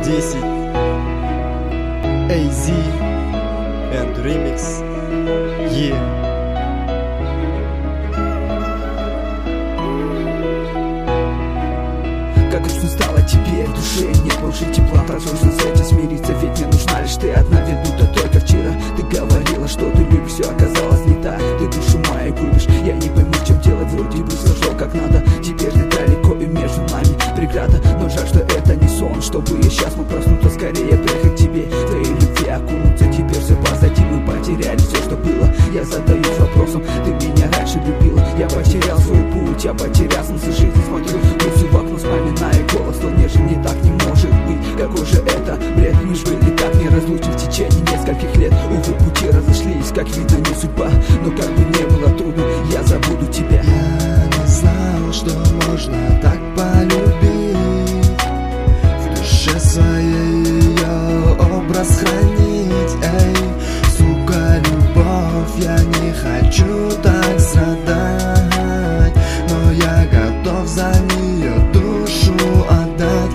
10 AZ and Remix. Yeah. Как грустно стало теперь в душе, нет больше тепла. Так сложно с этим смириться, ведь мне нужна лишь ты одна. Ведь будто только вчера ты говорила, что ты любишь, все оказалось не так. Ты душу мою губишь, я не пойму, в чем дело. Вроде бы сошел как надо, теперь ты далеко и между нами преграда. Но жаль, что это не сон, чтобы я сейчас мог проснуться, скорее приехать к тебе, твоей любви окунуться. Теперь все позади, мы потеряли все, что было. Я задаюсь вопросом, ты меня раньше любила. Я потерял свой путь, я потерял смысл жизни. Смотрю в окно, вспоминая голос, но нежели так не может быть. Какой же это бред, мы ж были так неразлучны в течение нескольких лет. Увы, пути разошлись, как видно, не судьба. Но как бы не было трудно, я забуду тебя. Я не знал, что можно так полюбить, в душе своей ее образ хранить. Эй, сука, любовь, я не хочу так страдать, но я готов за нее душу отдать.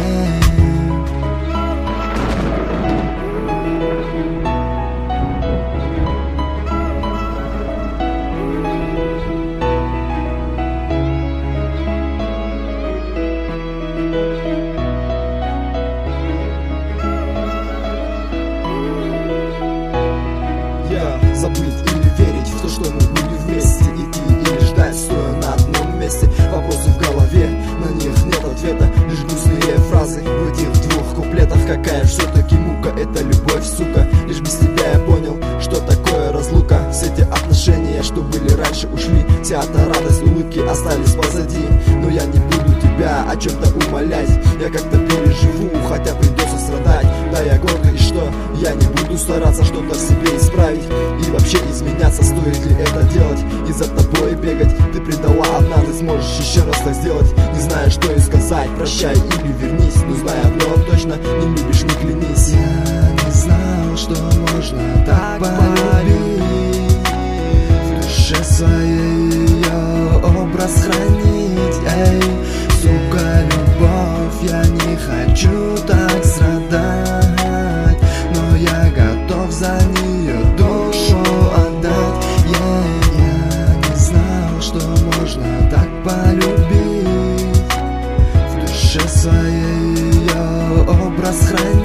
Забыть или верить в то, что мы будем вместе, идти или ждать, стоя на одном месте. Вопросы в голове, на них нет ответа, лишь грустные фразы в этих двух куплетах. Какая все-таки мука, это любовь, сука. Лишь без тебя я понял, что такое разлука. Все те отношения, что были раньше, ушли. Вся эта радость, улыбки остались позади. Но я не буду тебя о чем-то умолять, я как-то переживу, хотя придется страдать. Да, я горд, и что я не буду стараться что-то в себе исправить и вообще изменяться, стоит ли это делать и за тобой бегать. Ты предала однажды, сможешь еще раз так сделать. Не знаю, что и сказать, прощай или вернись, но знай одно точно, не любишь, не клянись. Я не знал, что можно так полюбить, в душе своей ее образ хранить. Эй, сука, любовь, я не хочу так страдать, но я готов за нее душу отдать. Я не знал, что можно так полюбить, в душе своей ее образ хранить.